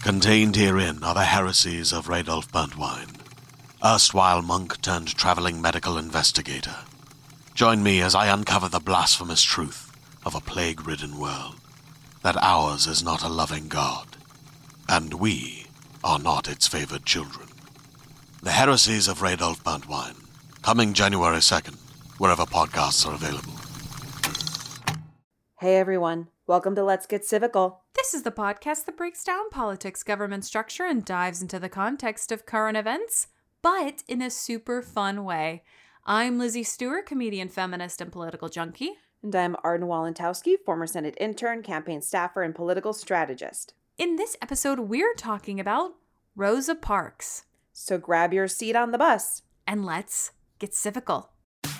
Contained herein are the heresies of Radolf Burntwine, erstwhile monk turned traveling medical investigator. Join me as I uncover the blasphemous truth of a plague-ridden world, that ours is not a loving God, and we are not its favored children. The heresies of Radolf Burntwine, coming January 2nd, wherever podcasts are available. Hey everyone, welcome to Let's Get Civical. This is the podcast that breaks down politics, government structure, and dives into the context of current events, but in a super fun way. I'm Lizzie Stewart, comedian, feminist, and political junkie. And I'm Arden Walentowski, former Senate intern, campaign staffer, and political strategist. In this episode, we're talking about Rosa Parks. So grab your seat on the bus. And let's get civical.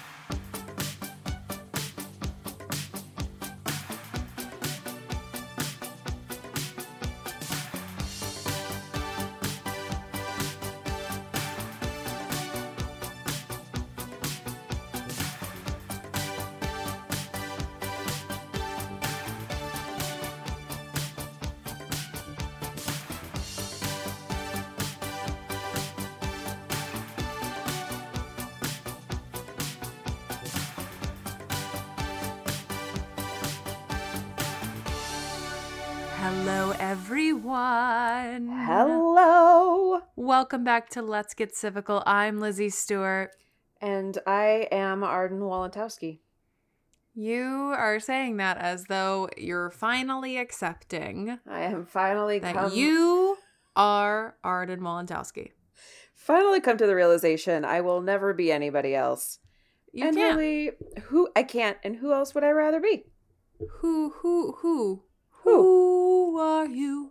Hello, everyone. Hello. Welcome back to Let's Get Civical. I'm Lizzie Stewart. And I am Arden Walentowski. You are saying that as though you're finally accepting I am finally that you are Arden Walentowski. Finally come to the realization I will never be anybody else. You and can't. really, I can't, and who else would I rather be? Who are you?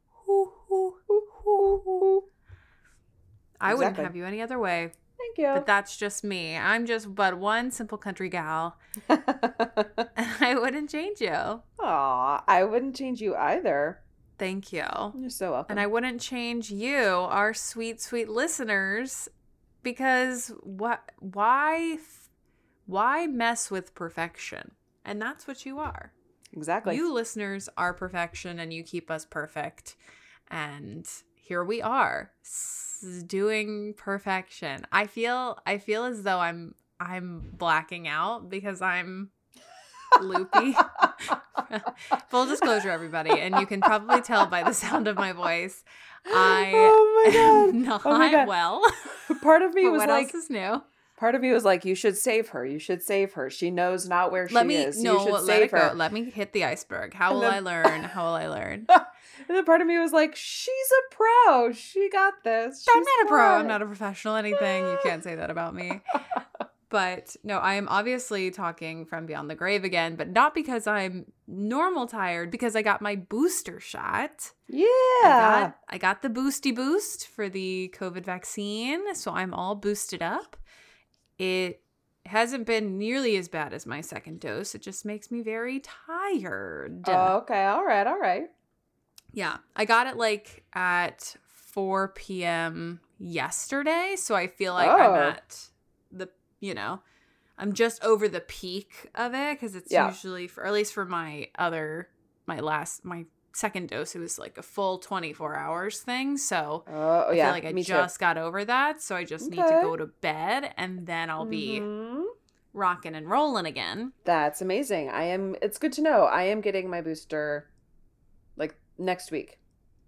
Who? I wouldn't Exactly. have you any other way. Thank you. But that's just me. I'm just but one simple country gal. And I wouldn't change you. Aw, I wouldn't change you either. Thank you. You're so welcome. And I wouldn't change you, our sweet, sweet listeners, because why mess with perfection? And that's what you are. Exactly. You listeners are perfection, and you keep us perfect. And here we are, doing perfection. I feel as though I'm blacking out because I'm loopy. Full disclosure, everybody, and you can probably tell by the sound of my voice, I am not well. Part of me But was what like, else is new? Part of me was like, you should save her. You should save her. She knows not where she is. No, you should let save it her. go. Let me hit the iceberg. How will then- I learn? How will I learn? And then part of me was like, she's a pro. She got this. I'm She's not a pro. smart. I'm not a professional anything. You can't say that about me. But no, I am obviously talking from beyond the grave again, but not because I'm normal tired, because I got my booster shot. Yeah. I got the boosty boost for the COVID vaccine, so I'm all boosted up. It hasn't been nearly as bad as my second dose. It just makes me very tired. Oh, okay. All right. Yeah, I got it like at 4 p.m. yesterday, so I feel like I'm at the, I'm just over the peak of it, because it's usually, or at least for my second dose, it was like a full 24 hours thing, so I feel like I just got over that, so I just need to go to bed, and then I'll be rocking and rolling again. That's amazing. It's good to know. I am getting my booster like next week.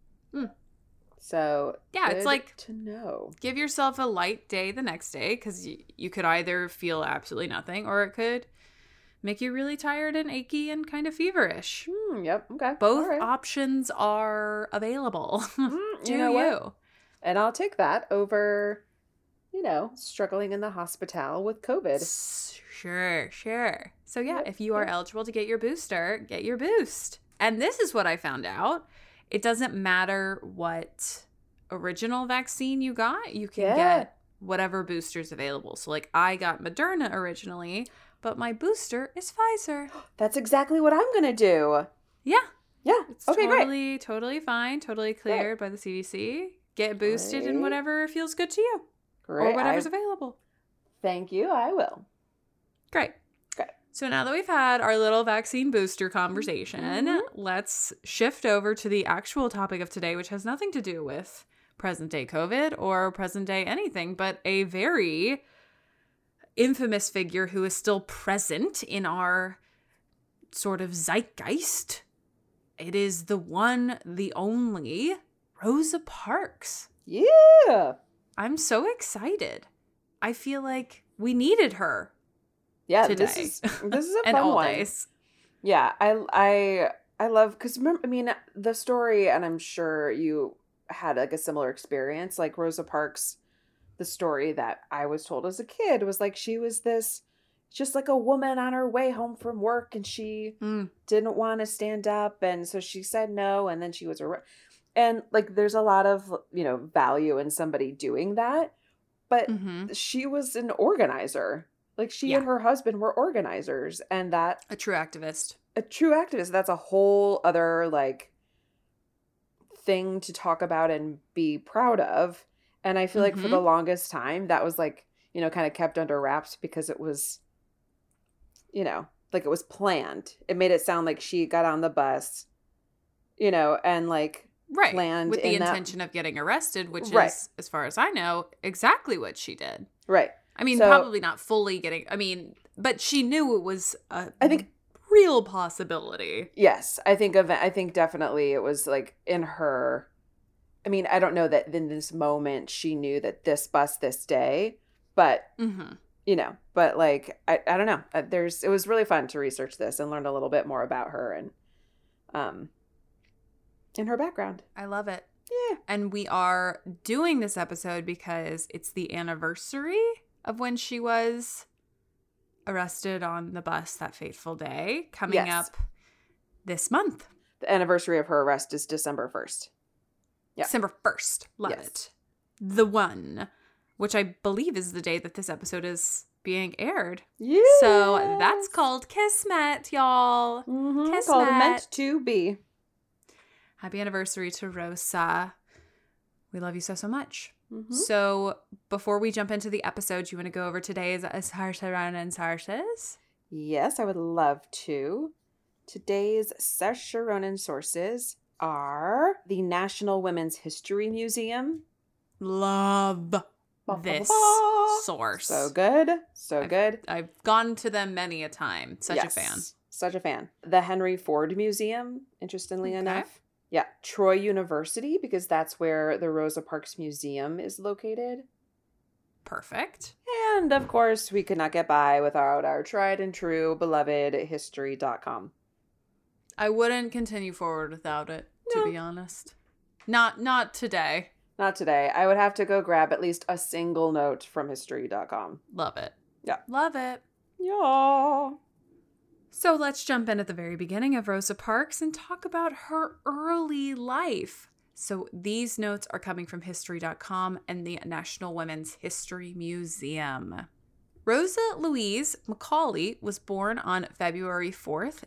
So yeah, it's like to know. Give yourself a light day the next day, because you could either feel absolutely nothing, or it could make you really tired and achy and kind of feverish. Yep. Okay. Both options are available. Do you? And I'll take that over, struggling in the hospital with COVID. Sure. So yeah, Yep, if you are eligible to get your booster, get your boost. And this is what I found out. It doesn't matter what original vaccine you got. You can get whatever booster's available. So like I got Moderna originally, but my booster is Pfizer. That's exactly what I'm going to do. Yeah. Yeah. It's okay, great. Totally fine. Totally cleared by the CDC. Get boosted in whatever feels good to you. Great. Or whatever's available. Thank you. I will. Great. So now that we've had our little vaccine booster conversation, let's shift over to the actual topic of today, which has nothing to do with present day COVID or present day anything, but a very infamous figure who is still present in our sort of zeitgeist. It is the one, the only Rosa Parks. Yeah. I'm so excited. I feel like we needed her. Yeah, today. this is a and fun all one. days. Yeah, I love, because remember, I mean, the story, and I'm sure you had like a similar experience, like Rosa Parks, the story that I was told as a kid was like she was this just like a woman on her way home from work, and she didn't want to stand up, and so she said no, and then she was and like there's a lot of, you know, value in somebody doing that, but she was an organizer. Like she and her husband were organizers, and that a true activist. That's a whole other like thing to talk about and be proud of. And I feel like for the longest time that was like, you know, kind of kept under wraps because it was, you know, like it was planned. It made it sound like she got on the bus, you know, and like planned with the intention of getting arrested, which is, as far as I know, exactly what she did. Right. I mean, probably not fully getting, but she knew it was I think real possibility. Yes. I think definitely it was like in her, I mean, I don't know that in this moment she knew that this bus this day, but you know, but like, I don't know. It was really fun to research this and learn a little bit more about her and in her background. I love it. Yeah. And we are doing this episode because it's the anniversary of when she was arrested on the bus that fateful day, coming up this month. The anniversary of her arrest is December 1st. Yeah. December 1st. Love it. The one, which I believe is the day that this episode is being aired. Yeah. So that's called Kismet, y'all. Kismet. Called Meant to Be. Happy anniversary to Rosa. We love you so much. So before we jump into the episode, you want to go over today's Saoirse sources? Yes, I would love to. Today's Saoirse Ronan sources are the National Women's History Museum. Love this source. So good. So good. I've gone to them many a time. Such a fan. Such a fan. The Henry Ford Museum, interestingly enough. Yeah, Troy University, because that's where the Rosa Parks Museum is located. Perfect. And, of course, we could not get by without our tried and true, beloved history.com. I wouldn't continue forward without it, to be honest. Not today. Not today. I would have to go grab at least a single note from history.com. Love it. Yeah. Love it. Yeah. So let's jump in at the very beginning of Rosa Parks and talk about her early life. So these notes are coming from history.com and the National Women's History Museum. Rosa Louise Macaulay was born on February 4th,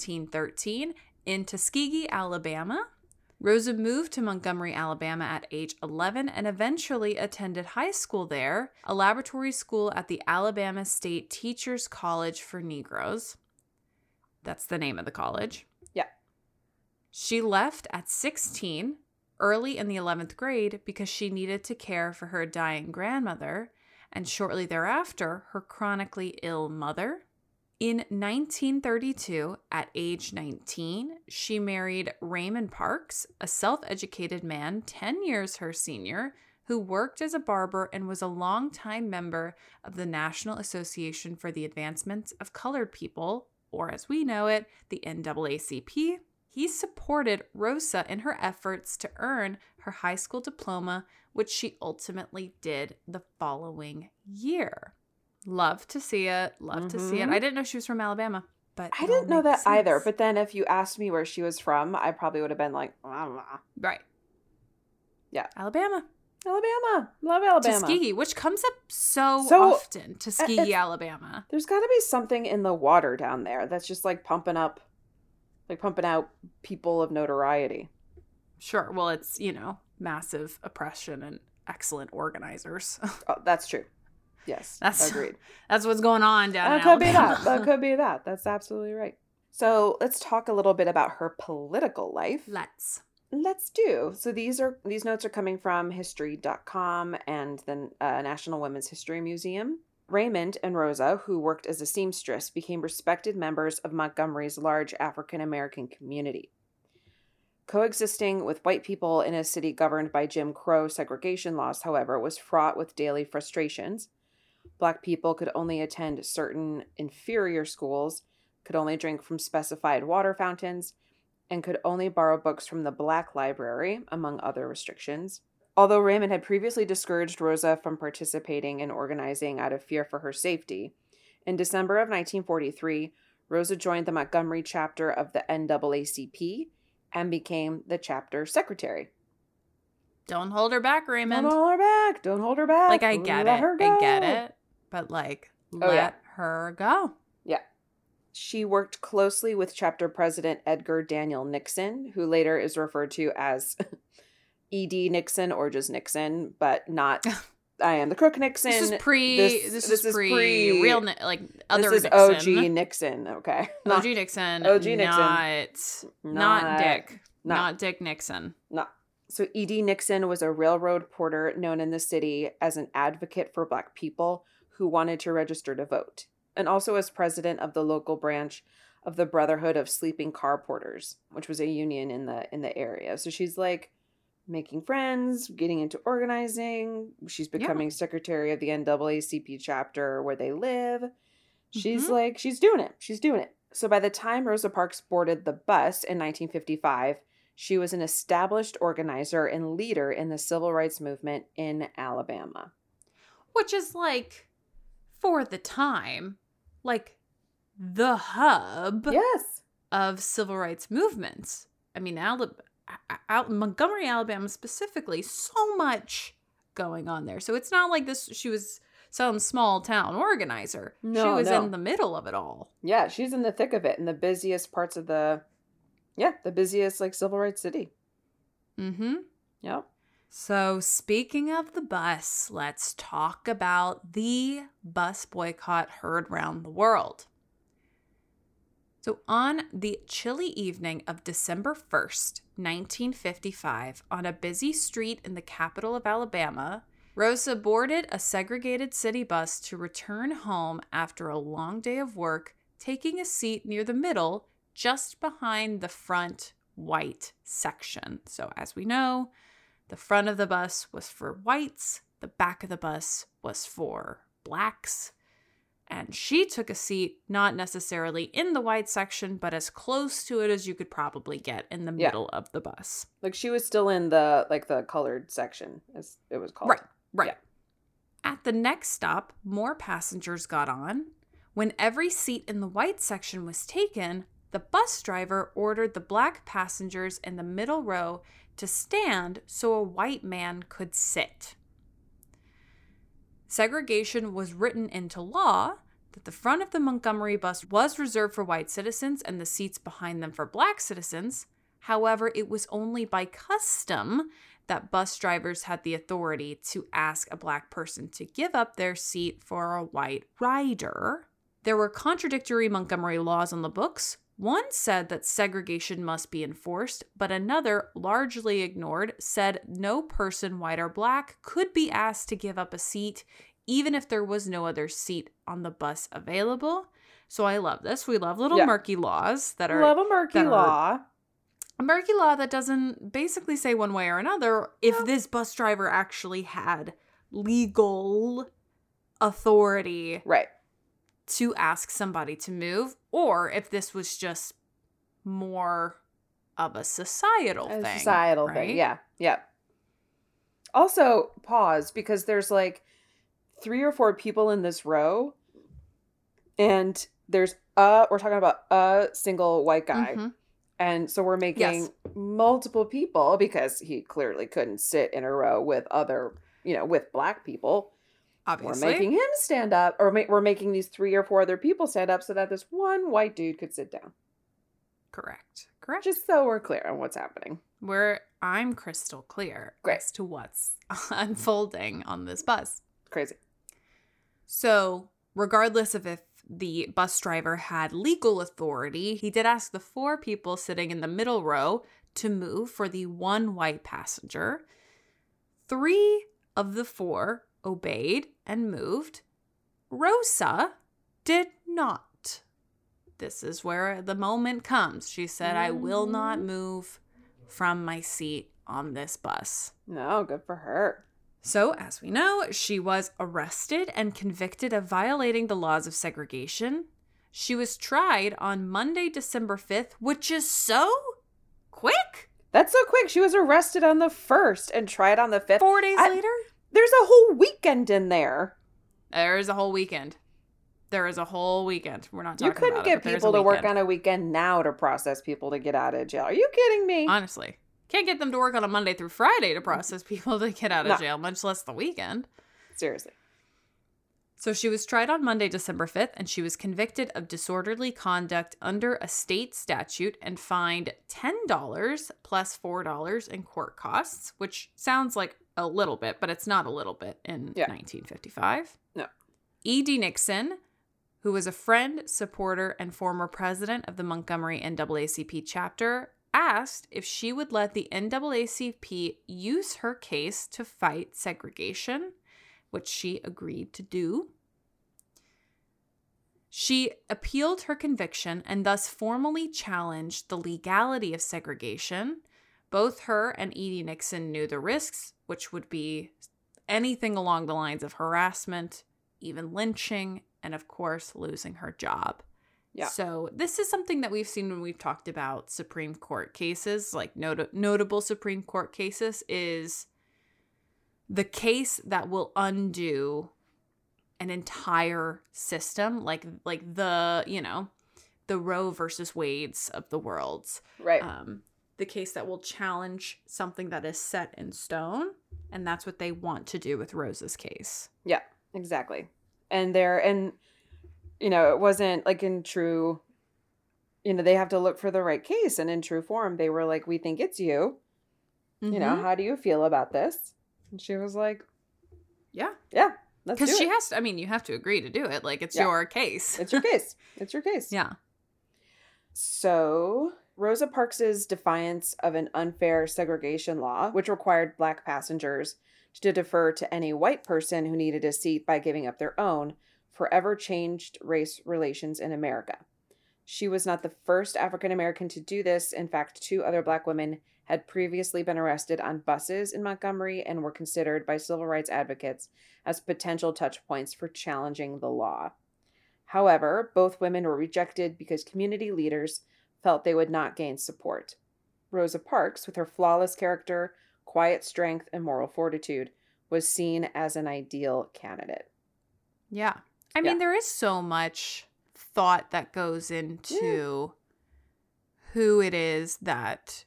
1913 in Tuskegee, Alabama. Rosa moved to Montgomery, Alabama at age 11 and eventually attended high school there, a laboratory school at the Alabama State Teachers College for Negroes. That's the name of the college. Yeah. She left at 16, early in the 11th grade, because she needed to care for her dying grandmother, and shortly thereafter, her chronically ill mother. In 1932, at age 19, she married Raymond Parks, a self-educated man 10 years her senior, who worked as a barber and was a longtime member of the National Association for the Advancement of Colored People, or as we know it, the NAACP. He supported Rosa in her efforts to earn her high school diploma, which she ultimately did the following year. Love to see it. Love to see it. I didn't know she was from Alabama, but I didn't know that either. But then if you asked me where she was from, I probably would have been like, right. Yeah. Alabama. Love Alabama. Tuskegee, which comes up so often. Tuskegee, Alabama. There's got to be something in the water down there that's just like pumping out people of notoriety. Sure. Well, it's, massive oppression and excellent organizers. Oh, that's true. Yes, That's agreed. That's what's going on down in That could be Alabama. that. That could be that. That's absolutely right. So let's talk a little bit about her political life. Let's do. So these notes are coming from history.com and the National Women's History Museum. Raymond and Rosa, who worked as a seamstress, became respected members of Montgomery's large African American community. Coexisting with white people in a city governed by Jim Crow segregation laws, however, was fraught with daily frustrations. Black people could only attend certain inferior schools, could only drink from specified water fountains, and could only borrow books from the Black Library, among other restrictions. Although Raymond had previously discouraged Rosa from participating in organizing out of fear for her safety, in December of 1943, Rosa joined the Montgomery chapter of the NAACP and became the chapter secretary. Don't hold her back, Raymond. Don't hold her back. Don't hold her back. Like, I get Let it. her go. I get it. But, like, let her go. Yeah. She worked closely with chapter president Edgar Daniel Nixon, who later is referred to as E.D. Nixon or just Nixon, but not I am the crook Nixon. This is pre real other this is Nixon. OG Nixon, okay. OG Nixon. OG Nixon. Not Dick. Not Dick Nixon. No. So E.D. Nixon was a railroad porter known in the city as an advocate for Black people who wanted to register to vote, and also as president of the local branch of the Brotherhood of Sleeping Car Porters, which was a union in the area. So she's like making friends, getting into organizing. She's becoming secretary of the NAACP chapter where they live. She's she's doing it. She's doing it. So by the time Rosa Parks boarded the bus in 1955, she was an established organizer and leader in the civil rights movement in Alabama. Which is like, for the time, like the hub of civil rights movements. I mean, Montgomery, Alabama specifically, so much going on there. So it's not like she was some small town organizer. No, she was in the middle of it all. Yeah, she's in the thick of it, in the busiest parts of the busiest like civil rights city. Mm-hmm. Yep. So speaking of the bus, let's talk about the bus boycott heard round the world. So on the chilly evening of December 1st, 1955, on a busy street in the capital of Alabama, Rosa boarded a segregated city bus to return home after a long day of work, taking a seat near the middle, just behind the front white section. So as we know, the front of the bus was for whites, the back of the bus was for blacks. And she took a seat, not necessarily in the white section, but as close to it as you could probably get in the middle of the bus. Like she was still in the colored section, as it was called. Right. Yeah. At the next stop, more passengers got on. When every seat in the white section was taken, the bus driver ordered the black passengers in the middle row to stand so a white man could sit. Segregation was written into law that the front of the Montgomery bus was reserved for white citizens and the seats behind them for black citizens. However, it was only by custom that bus drivers had the authority to ask a black person to give up their seat for a white rider. There were contradictory Montgomery laws on the books. One said that segregation must be enforced, but another, largely ignored, said no person, white or black, could be asked to give up a seat, even if there was no other seat on the bus available. So I love this. We love little murky laws that are... Love a murky law. A murky law that doesn't basically say one way or another if this bus driver actually had legal authority to ask somebody to move, or if this was just more of a societal thing. A societal thing, yeah. Also, pause, because there's like 3 or 4 people in this row, and we're talking about a single white guy. Mm-hmm. And so we're making multiple people, because he clearly couldn't sit in a row with other, with black people. Obviously. We're making him stand up, or we're making these 3 or 4 other people stand up so that this one white dude could sit down. Correct. Just so we're clear on what's happening. I'm crystal clear as to what's unfolding on this bus. Crazy. So, regardless of if the bus driver had legal authority, he did ask the 4 people sitting in the middle row to move for the 1 white passenger. 3 of the 4 obeyed and moved. Rosa did not. This is where the moment comes. She said, I will not move from my seat on this bus. No, good for her. So, as we know, she was arrested and convicted of violating the laws of segregation. She was tried on Monday, December 5th, which is so quick. That's so quick. She was arrested on the 1st and tried on the 5th. 4 days later? There's a whole weekend in there. There is a whole weekend. There is a whole weekend. We're not talking You couldn't about get it, but there's people a to work weekend. on a weekend now to process people to get out of jail. Are you kidding me? Honestly. Can't get them to work on a Monday through Friday to process people to get out of No. jail, much less the weekend. Seriously. So she was tried on Monday, December 5th, and she was convicted of disorderly conduct under a state statute and fined $10 plus $4 in court costs, which sounds like a little bit, but it's not a little bit in 1955. No. E.D. Nixon, who was a friend, supporter, and former president of the Montgomery NAACP chapter, asked if she would let the NAACP use her case to fight segregation, which she agreed to do. She appealed her conviction and thus formally challenged the legality of segregation. Both her and E.D. Nixon knew the risks, which would be anything along the lines of harassment, even lynching, and of course, losing her job. Yeah. So this is something that we've seen when we've talked about Supreme Court cases, like notable Supreme Court cases, is the case that will undo an entire system, like the, you know, the Roe versus Wade's of the worlds. Right. The case that will challenge something that is set in stone, and that's what they want to do with Rosa's case. Yeah, exactly. And you know, it wasn't like in true, you know, they have to look for the right case. And in true form, they were like, we think it's you. Mm-hmm. You know, how do you feel about this? And she was like, Yeah. yeah, let's do it. Because she has to, I mean, you have to agree to do it. Like, it's your case. It's your case. It's your case. Yeah. So Rosa Parks's defiance of an unfair segregation law, which required Black passengers to defer to any white person who needed a seat by giving up their own, forever changed race relations in America. She was not the first African American to do this. In fact, 2 other Black women had previously been arrested on buses in Montgomery and were considered by civil rights advocates as potential touch points for challenging the law. However, both women were rejected because community leaders felt they would not gain support. Rosa Parks, with her flawless character, quiet strength, and moral fortitude, was seen as an ideal candidate. Yeah. I mean, there is so much thought that goes into who it is that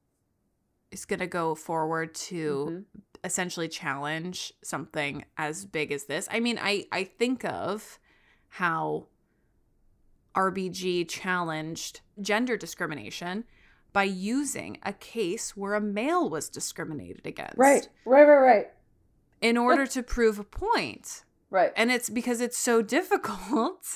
is going to go forward to essentially challenge something as big as this. I mean, I think of how RBG challenged gender discrimination by using a case where a male was discriminated against. Right. In order to prove a point. Right. And it's because it's so difficult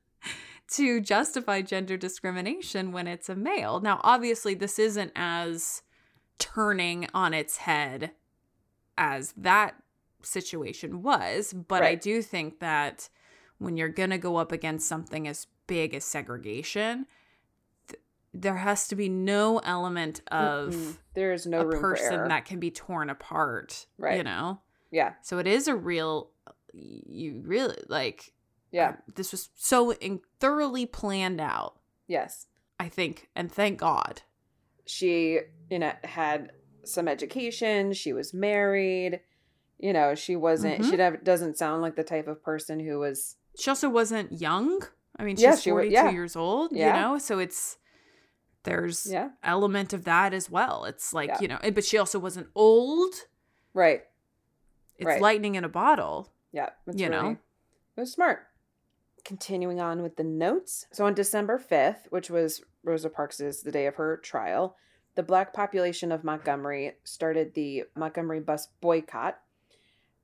to justify gender discrimination when it's a male. Now, obviously, this isn't as turning on its head as that situation was, but I do think that when you're going to go up against something as big as segregation, there has to be no element of there is no room person for error. that can be torn apart, Right. you know? Yeah. So it is a real, you really, like, Yeah. this was so thoroughly planned out, Yes. I think, and thank God. She, you know, had some education. She was married. You know, she wasn't, doesn't sound like the type of person who was. She also wasn't young. I mean, she's 42 years old, you know? So there's element of that as well. It's like, you know, but she also wasn't old. Right. It's lightning in a bottle. Yeah. You know? It was smart. Continuing on with the notes. So on December 5th, which was Rosa Parks' the day of her trial, the Black population of Montgomery started the Montgomery bus boycott.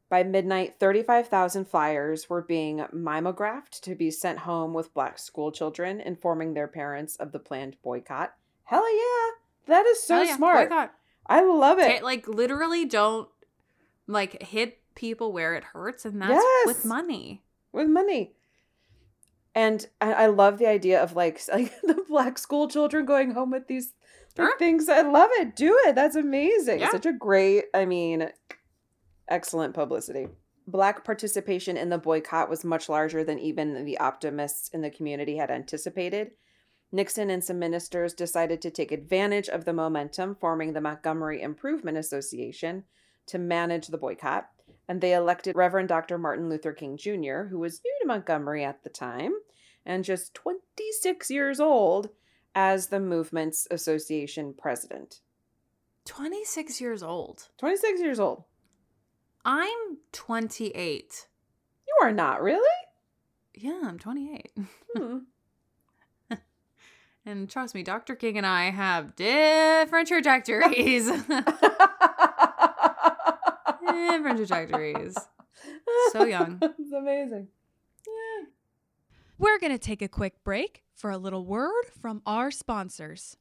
By midnight, 35,000 flyers were being mimeographed to be sent home with Black school children, informing their parents of the planned boycott. Hell yeah! That is so smart. Boycott. I love it. Like, literally don't, like, hit people where it hurts, and that's with money. With money. And I love the idea of, like the Black school children going home with these things. I love it. Do it. That's amazing. Yeah. Such a great, excellent publicity. Black participation in the boycott was much larger than even the optimists in the community had anticipated. Nixon and some ministers decided to take advantage of the momentum, forming the Montgomery Improvement Association to manage the boycott. And they elected Reverend Dr. Martin Luther King Jr., who was new to Montgomery at the time and just 26 years old, as the movement's association president. 26 years old. 26 years old. I'm 28. You are not, really? Yeah, I'm 28. And trust me, Dr. King and I have different trajectories. Different trajectories. So young. It's amazing. Yeah. We're going to take a quick break for a little word from our sponsors.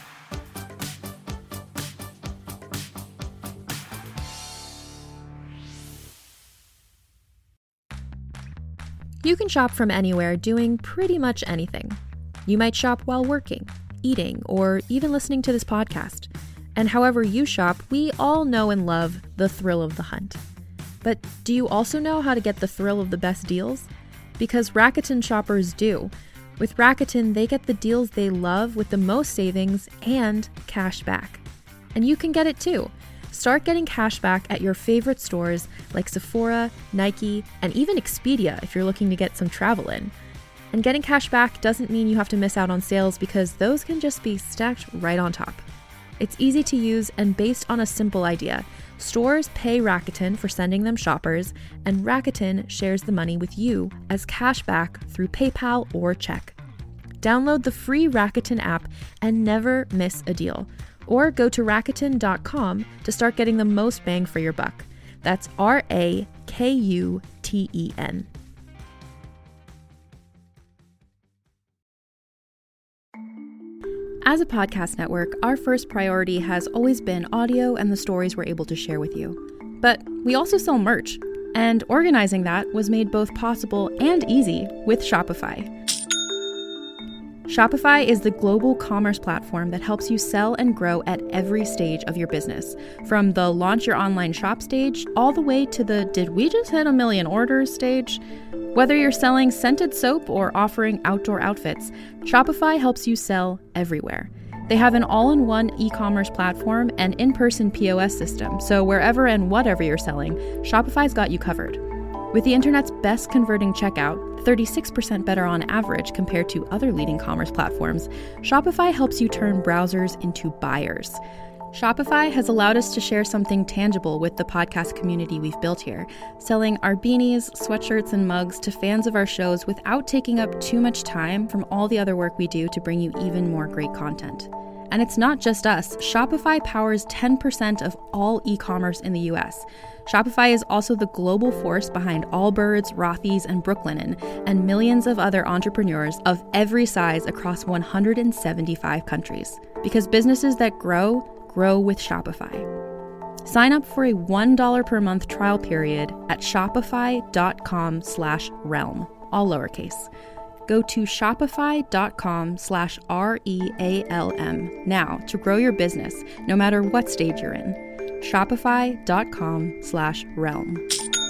You can shop from anywhere doing pretty much anything. You might shop while working, eating, or even listening to this podcast. And however you shop, we all know and love the thrill of the hunt. But do you also know how to get the thrill of the best deals? Because Rakuten shoppers do. With Rakuten, they get the deals they love with the most savings and cash back. And you can get it too. Start getting cash back at your favorite stores like Sephora, Nike, and even Expedia if you're looking to get some travel in. And getting cash back doesn't mean you have to miss out on sales, because those can just be stacked right on top. It's easy to use and based on a simple idea. Stores pay Rakuten for sending them shoppers, and Rakuten shares the money with you as cash back through PayPal or check. Download the free Rakuten app and never miss a deal. Or go to Rakuten.com to start getting the most bang for your buck. That's Rakuten. As a podcast network, our first priority has always been audio and the stories we're able to share with you. But we also sell merch, and organizing that was made both possible and easy with Shopify. Shopify is the global commerce platform that helps you sell and grow at every stage of your business, from the launch your online shop stage all the way to the did we just hit 1 million orders stage. Whether you're selling scented soap or offering outdoor outfits, Shopify helps you sell everywhere. They have an all-in-one e-commerce platform and in-person POS system, so wherever and whatever you're selling, Shopify's got you covered. With the internet's best converting checkout, 36% better on average compared to other leading commerce platforms, Shopify helps you turn browsers into buyers. Shopify has allowed us to share something tangible with the podcast community we've built here, selling our beanies, sweatshirts, and mugs to fans of our shows without taking up too much time from all the other work we do to bring you even more great content. And it's not just us. Shopify powers 10% of all e-commerce in the US. Shopify is also the global force behind Allbirds, Rothy's, and Brooklinen, and millions of other entrepreneurs of every size across 175 countries. Because businesses that grow with Shopify. Sign up for a $1 per month trial period at shopify.com/realm, all lowercase. Go to shopify.com/REALM now to grow your business, no matter what stage you're in. Shopify.com/realm.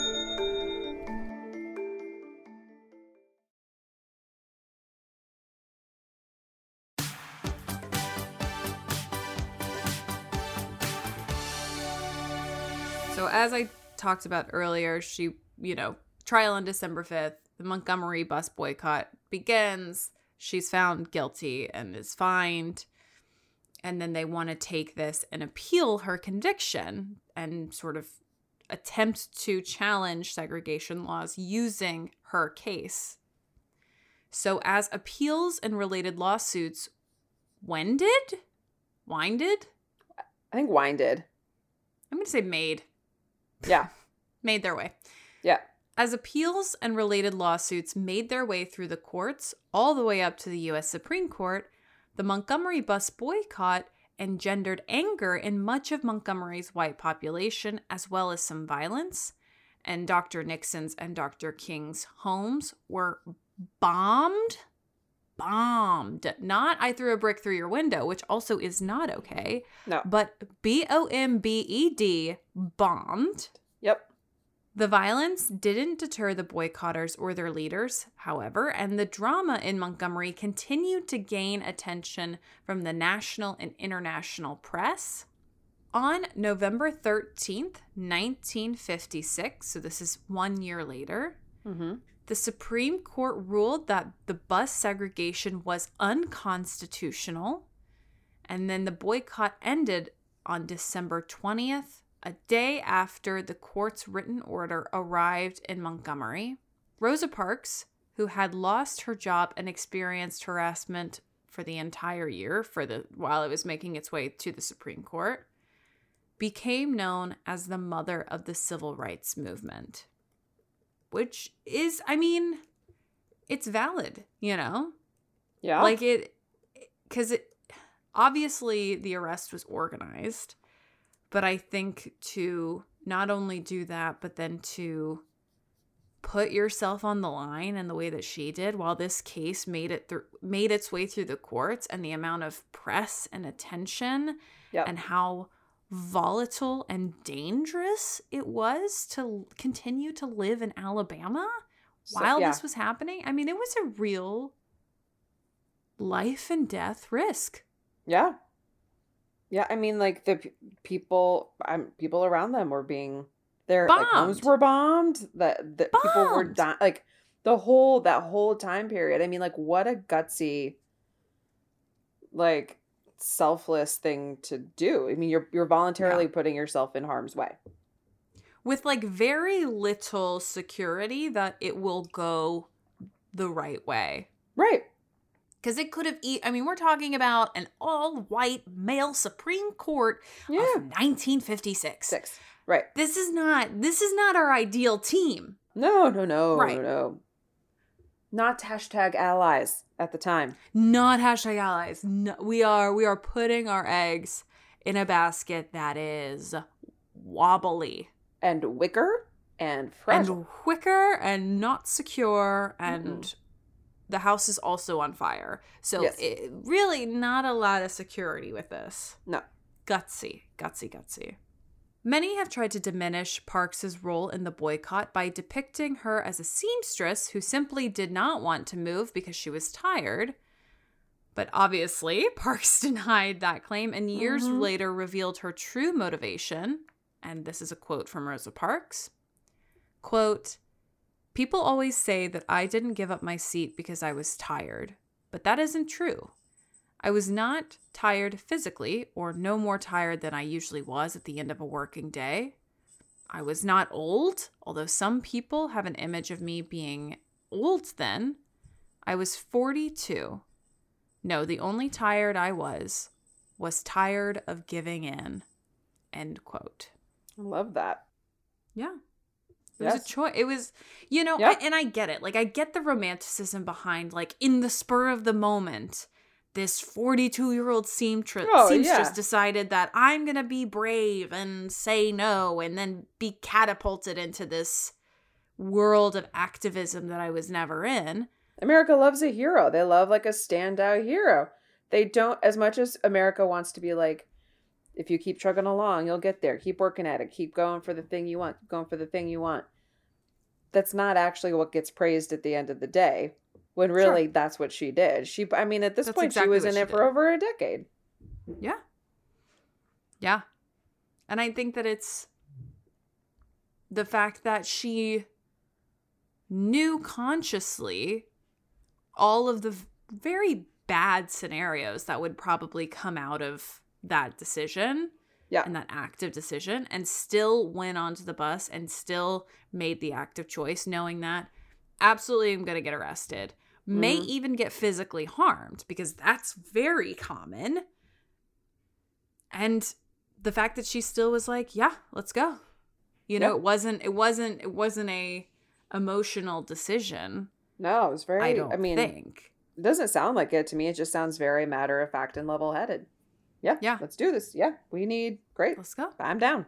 So as I talked about earlier, she, trial on December 5th, the Montgomery bus boycott begins. She's found guilty and is fined. And then they want to take this and appeal her conviction and sort of attempt to challenge segregation laws using her case. So as appeals and related lawsuits winded? I think winded. I'm going to say made. Yeah. made their way. Yeah. As appeals and related lawsuits made their way through the courts, all the way up to the U.S. Supreme Court, the Montgomery bus boycott engendered anger in much of Montgomery's white population, as well as some violence. And Dr. Nixon's and Dr. King's homes were bombed. Not I threw a brick through your window, which also is not okay. No. But BOMBED, bombed. Yep. The violence didn't deter the boycotters or their leaders, however, and the drama in Montgomery continued to gain attention from the national and international press. On November 13th, 1956, so this is 1 year later, the Supreme Court ruled that the bus segregation was unconstitutional, and then the boycott ended on December 20th, a day after the court's written order arrived in Montgomery. Rosa Parks, who had lost her job and experienced harassment for the entire year while it was making its way to the Supreme Court, became known as the mother of the civil rights movement. Which is, I mean, it's valid, you know? Yeah. Like because obviously the arrest was organized, but I think to not only do that, but then to put yourself on the line in the way that she did while this case made its way through the courts, and the amount of press and attention and how volatile and dangerous it was to continue to live in Alabama while this was happening. I mean, it was a real life and death risk. Yeah. Yeah, I mean, like, the people around them were being, their like, homes were bombed, that people were dying, like, that whole time period. I mean, like, what a gutsy, like, selfless thing to do. I mean, you're voluntarily putting yourself in harm's way with like very little security that it will go the right way. Right. Because it could have I mean, we're talking about an all-white male Supreme Court of 1956. Right. This is not our ideal team. No. Right. No. Not hashtag allies at the time. Not hashtag allies. No, we are putting our eggs in a basket that is wobbly. And wicker and fragile. And wicker and not secure, and the house is also on fire. So really not a lot of security with this. No. Gutsy. Many have tried to diminish Parks's role in the boycott by depicting her as a seamstress who simply did not want to move because she was tired. But obviously, Parks denied that claim and years later revealed her true motivation. And this is a quote from Rosa Parks. Quote, "People always say that I didn't give up my seat because I was tired, but that isn't true. I was not tired physically, or no more tired than I usually was at the end of a working day. I was not old, although some people have an image of me being old then. I was 42. No, the only tired I was tired of giving in." End quote. I love that. Yeah. It was a choice. It was, you know, and I get it. Like, I get the romanticism behind, like, in the spur of the moment, this 42-year-old seamstress decided that I'm going to be brave and say no and then be catapulted into this world of activism that I was never in. America loves a hero. They love, like, a standout hero. They don't, as much as America wants to be like, if you keep trucking along, you'll get there. Keep working at it. Keep going for the thing you want. Keep going for the thing you want. That's not actually what gets praised at the end of the day. When really that's what she did. I mean, at this point, she was in it for over a decade. Yeah. Yeah. And I think that it's the fact that she knew consciously all of the very bad scenarios that would probably come out of that decision and that active decision, and still went onto the bus and still made the active choice, knowing that absolutely I'm going to get arrested, may even get physically harmed, because that's very common. And the fact that she still was like, yeah, let's go. You know, it wasn't a emotional decision. No, it was very, I don't mean, think. it doesn't sound like it to me. It just sounds very matter of fact and level headed. Yeah. Let's do this. Yeah. Great. Let's go. I'm down.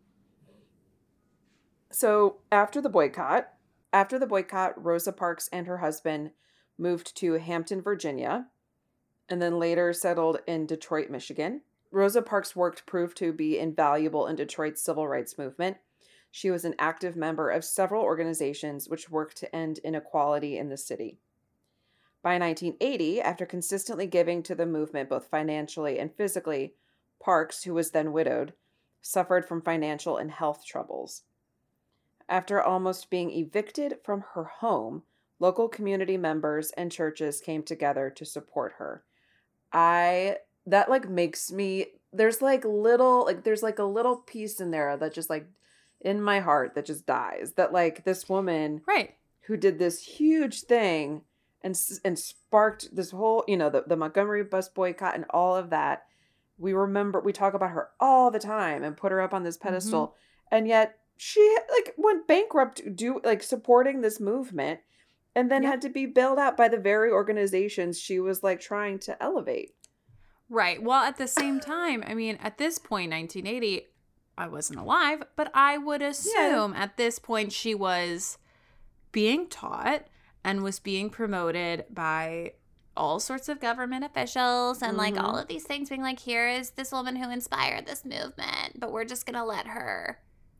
So after the boycott, Rosa Parks and her husband moved to Hampton, Virginia, and then later settled in Detroit, Michigan. Rosa Parks' work proved to be invaluable in Detroit's civil rights movement. She was an active member of several organizations which worked to end inequality in the city. By 1980, after consistently giving to the movement both financially and physically, Parks, who was then widowed, suffered from financial and health troubles. After almost being evicted from her home, local community members and churches came together to support her. That like makes me, there's like a little piece in there that just like in my heart that just dies, that like this woman Right. who did this huge thing and sparked this whole, the Montgomery bus boycott and all of that. We talk about her all the time and put her up on this pedestal. And yet she like went bankrupt supporting this movement, and then had to be bailed out by the very organizations she was like trying to elevate. Right. Well, at the same time, I mean, at this point, 1980, I wasn't alive, but I would assume at this point she was being taught and was being promoted by all sorts of government officials and like all of these things, being like, here is this woman who inspired this movement, but we're just going to let her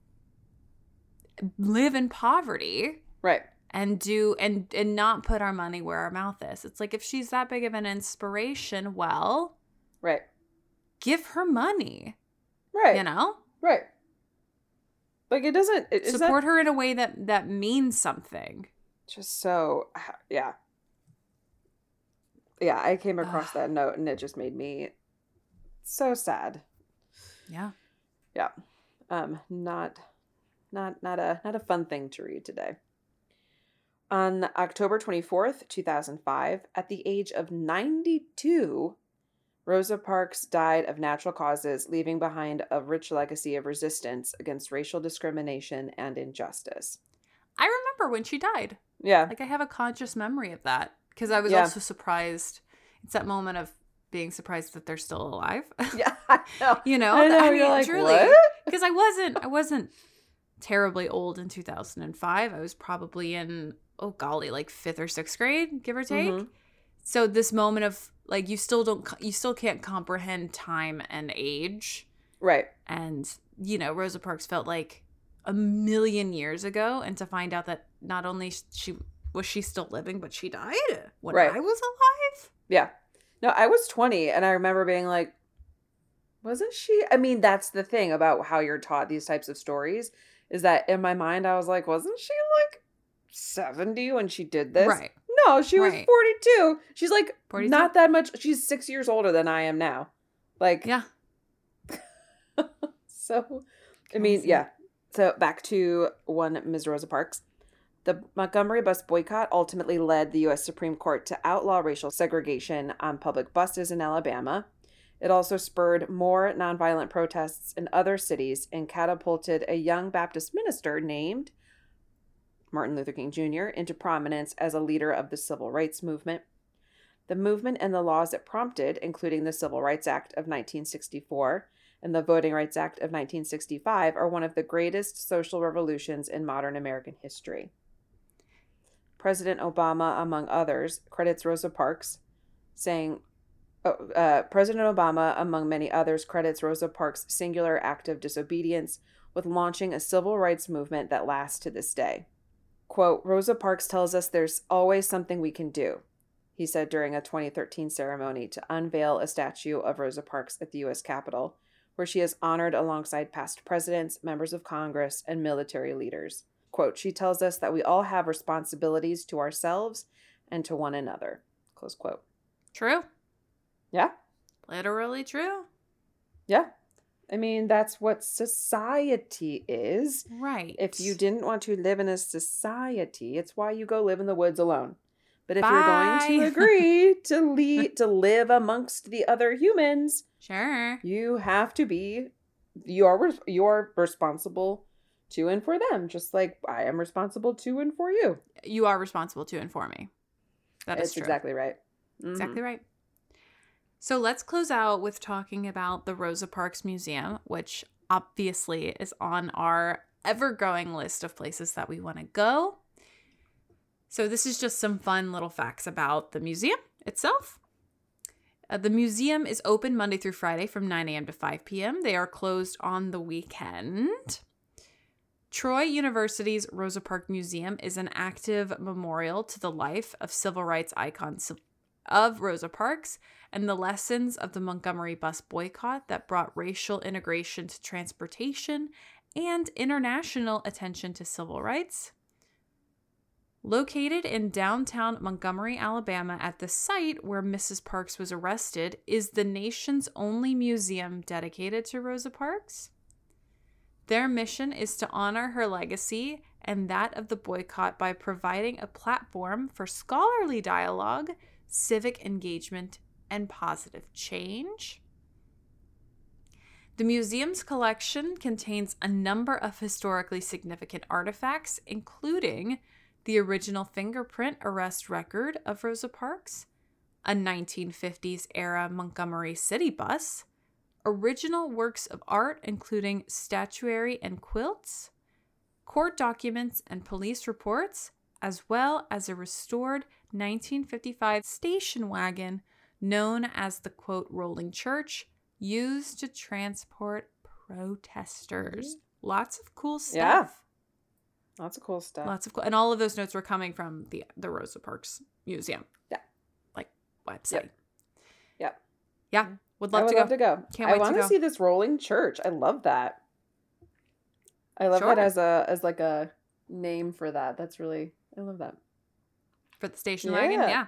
live in poverty. Right. And do and not put our money where our mouth is. It's like, if she's that big of an inspiration, well, right, give her money. Right. You know? Right. Like it doesn't support her in a way that means something. Just so yeah. Yeah, I came across that note and it just made me so sad. Yeah. Yeah. Not a fun thing to read today. On October 24th, 2005, at the age of 92, Rosa Parks died of natural causes, leaving behind a rich legacy of resistance against racial discrimination and injustice. I remember when she died. Yeah. Like, I have a conscious memory of that, because I was also surprised. It's that moment of being surprised that they're still alive. Yeah, I know. You know? I know. I mean, You're like, truly. what? Because I wasn't terribly old in 2005. I was probably in, like 5th or 6th grade, give or take. Mm-hmm. So this moment of like, you still can't comprehend time and age. Right. And, Rosa Parks felt like a million years ago. And to find out that not only was she still living, but she died when I was alive. Yeah. No, I was 20 and I remember being like, wasn't she? I mean, that's the thing about how you're taught these types of stories, is that in my mind, I was like, wasn't she like 70 when she did this? Right. No, she was 42. She's like 42? Not that much. She's 6 years older than I am now. Like, yeah. So, I mean, yeah. So back to one Ms. Rosa Parks. The Montgomery bus boycott ultimately led the U.S. Supreme Court to outlaw racial segregation on public buses in Alabama. It also spurred more nonviolent protests in other cities and catapulted a young Baptist minister named Martin Luther King Jr. into prominence as a leader of the civil rights movement. The movement and the laws it prompted, including the Civil Rights Act of 1964 and the Voting Rights Act of 1965, are one of the greatest social revolutions in modern American history. President Obama, among others, credits Rosa Parks, saying, President Obama, among many others, credits Rosa Parks' singular act of disobedience with launching a civil rights movement that lasts to this day. Quote, Rosa Parks tells us there's always something we can do, he said during a 2013 ceremony to unveil a statue of Rosa Parks at the U.S. Capitol, where she is honored alongside past presidents, members of Congress, and military leaders. Quote, she tells us that we all have responsibilities to ourselves and to one another. Close quote. True. Yeah. Literally true. Yeah. I mean, that's what society is. Right. If you didn't want to live in a society, it's why you go live in the woods alone. But if you're going to agree to live amongst the other humans, sure, you have to be, you're responsible to and for them, just like I am responsible to and for you. You are responsible to and for me. That is It's true. exactly right. Exactly right. So let's close out with talking about the Rosa Parks Museum, which obviously is on our ever-growing list of places that we want to go. So this is just some fun little facts about the museum itself. The museum is open Monday through Friday from 9 a.m. to 5 p.m. They are closed on the weekend. Troy University's Rosa Parks Museum is an active memorial to the life of civil rights icons of Rosa Parks and the lessons of the Montgomery bus boycott that brought racial integration to transportation and international attention to civil rights. Located in downtown Montgomery, Alabama, at the site where Mrs. Parks was arrested, is the nation's only museum dedicated to Rosa Parks. Their mission is to honor her legacy and that of the boycott by providing a platform for scholarly dialogue, civic engagement, and positive change. The museum's collection contains a number of historically significant artifacts, including the original fingerprint arrest record of Rosa Parks, a 1950s era Montgomery City bus, original works of art including statuary and quilts, court documents and police reports, as well as a restored 1955 station wagon known as the, quote, Rolling Church, used to transport protesters. Lots of cool stuff. Yeah. Lots of cool stuff. Lots of cool, and all of those notes were coming from the Rosa Parks Museum. Yeah. Like website. Yep. Yeah. Would I love would to go. love to go. Can't I wait want to to go. see this rolling church. I love that. I love Sure. that as like a name for that. That's really, I love that. For the station wagon. Yeah.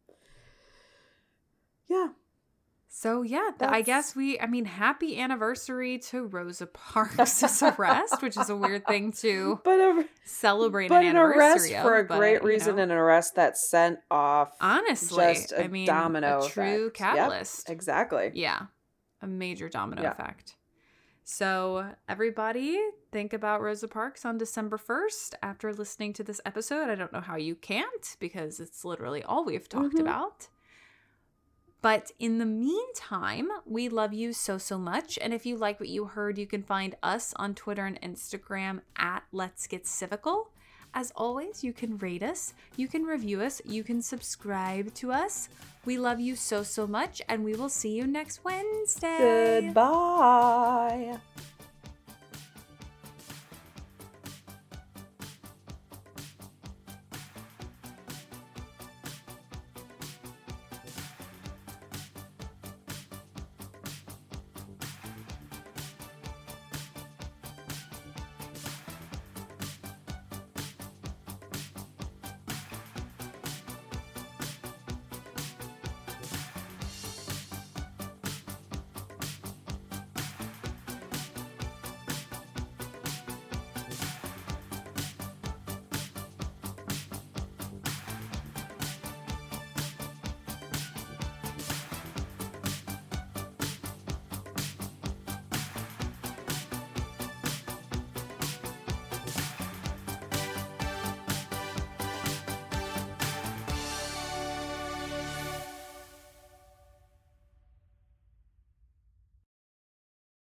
Yeah. So yeah, I guess happy anniversary to Rosa Parks' arrest, which is a weird thing to But celebrate an an arrest anniversary for a of, but, great reason, an arrest that sent off honestly, just a domino a true effect. catalyst. Yep, exactly. Yeah, a major domino Yeah. effect. So everybody think about Rosa Parks on December 1st after listening to this episode. I don't know how you can't, because it's literally all we've talked about. But in the meantime, we love you so, so much. And if you like what you heard, you can find us on Twitter and Instagram at Let's Get Civical. As always, you can rate us, you can review us, you can subscribe to us. We love you so, so much, and we will see you next Wednesday. Goodbye.